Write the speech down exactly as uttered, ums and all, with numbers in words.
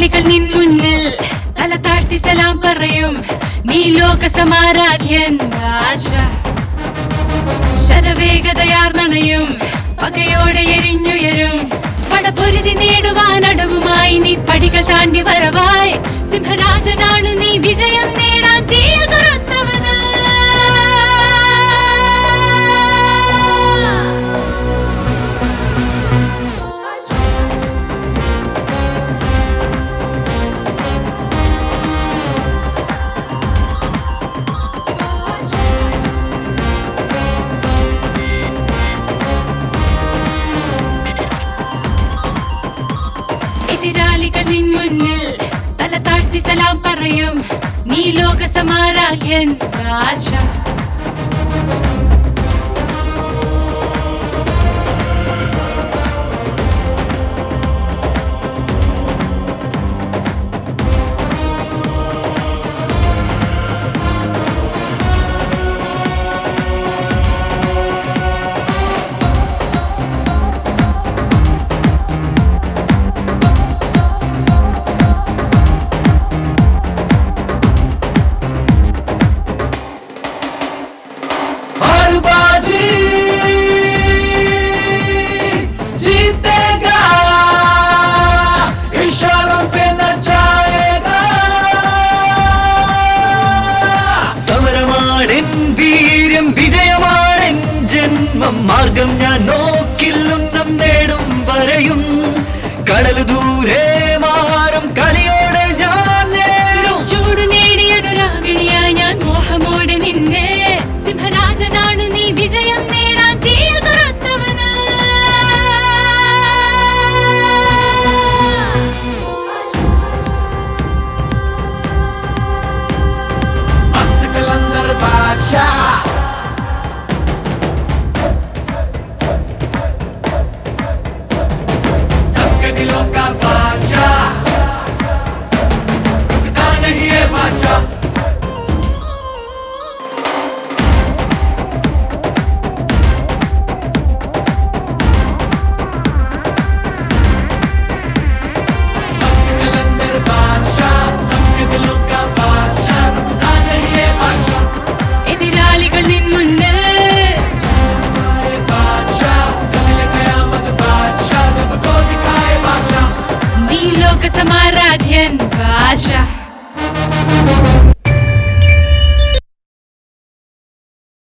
എതിരാളികൾ നിൻ മുന്നിൽ തല താഴ്ത്തി സലാം പറയും. നീ ലോക സമാരാധ്യൻ രാജ. ശരവേഗതയാർന്നണയും പകയോടെ എരിഞ്ഞുയരും. പടപൊരുതി നേടുവാനടവുമായി നീ പടികൾ താണ്ടി വരവായി. സിംഹരാജനാണ് നീ, വിജയം നേടാൻ തീയ കറുത്തവനാ. എതിരാളികൾ നിൻ മുന്നിൽ തല താഴ്ത്തി സലാം പറയും. നീ ലോക സമാരാധ്യൻ രാജ. മാർഗം ഞാൻ നോക്കില്ലുന്നം നേടും വരെയും കടലു ദൂരെ മാറും കലിയോടെ ഞാൻ നേടും. ചൂട് നേടിയൊരാഗിണിയായി ഞാൻ മോഹമോടെ നിന്നെ. സിംഹരാജനാണ് നീ, വിജയം നേടാൻ തീയ കറുത്തവനാ. मस्त कलंदर बादशाह दिलों का बादशाह, रुकता नहीं है बादशाह. मस्त कलंदर बादशाह, सबके दिलों का बादशाह, रुकता नहीं है बादशाह. എതിരാളികൾ നിൻ മുന്നിൽ बादशाह, कबीले क़यामत बादशाह, रब को दिखाए बादशाह. നീ ലോക സമാരാധ്യൻ രാജ.